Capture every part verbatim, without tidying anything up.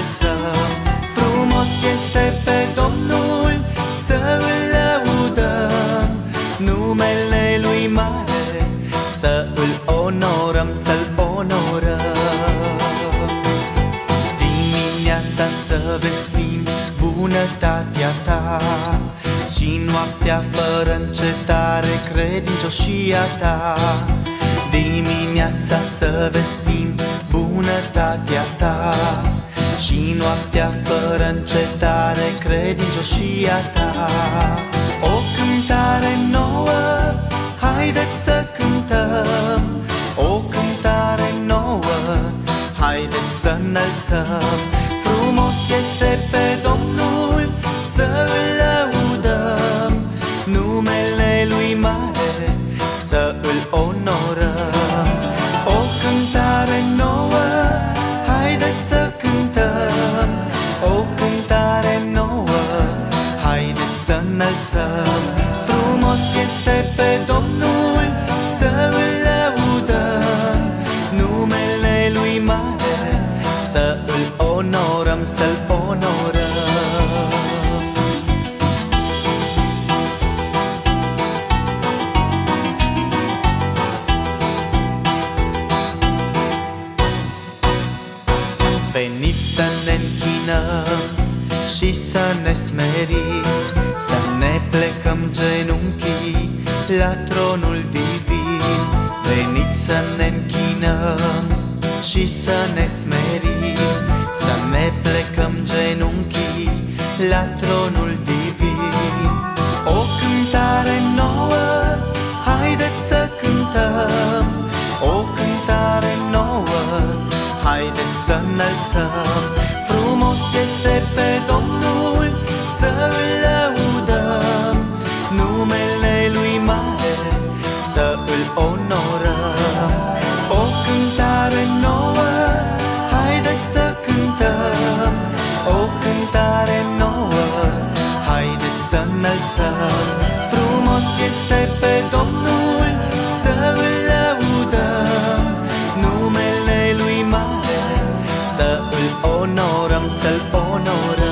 înălțăm. Frumos este pe Domnul, să îl lăudăm. Numele Lui mare, să îl onorăm, să-l onorăm. Dimineața să vestim bunătatea Ta și noaptea fără încetare credincioșia Ta. Dimineața să vestim bunătatea Ta și noaptea fără încetare credincioșia Ta. O cântare nouă, haideți să cântăm. O cântare nouă, haideți să înălțăm. Frumos este pe Domnul, să îl lăudăm. Numele Lui mare, să îl onorăm. O cântare nouă, haideți să cântăm. O cântare nouă, haideți să înălțăm. Frumos este pe Domnul, să îl lăudăm. Numele Lui mare, să îl onorăm, să-l onorăm. Veniți să ne închinăm și să ne smerim, să ne plecăm genunchii la tronul divin. Veniți să ne închinăm și să ne smerim, să ne plecăm genunchii la tronul divin. O cântare nouă, haideți să cântăm. O cântare nouă, haideți să înălțăm. Frumos este pe Domnul, să îl lăudăm. Numele Lui mare, să îl onorăm. O cântare nouă, haideți să cântăm. O cântare nouă, haideți să înălțăm. Frumos este pe Domnul, să îl lăudăm. Numele Lui mare, să îl onorăm, să-l onorăm.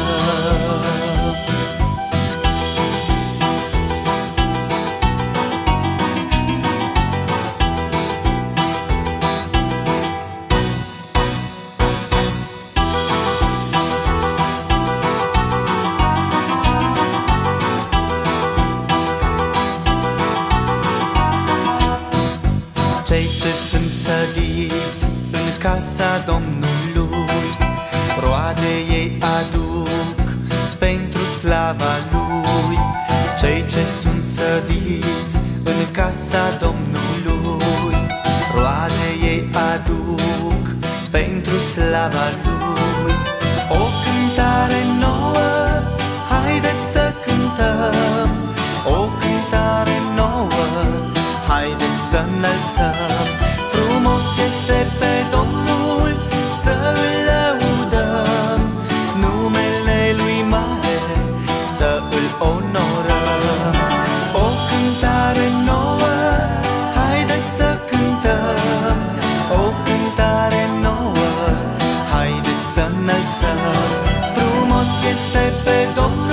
Cei ce sunt sădiți în casa Domnului, roade ei aduc pentru slava Lui. Cei ce sunt sădiți în casa Domnului, roade ei aduc pentru slava Lui. O cântare nouă, haideți să cântăm. O cântare nouă, haideți să înălțăm. Frumos este pe Domnul, să îl lăudăm. Numele Lui mare, să îl onorăm. O cântare nouă, haideți să cântăm. O cântare nouă, haideți să înălțăm. Frumos este pe Domnul,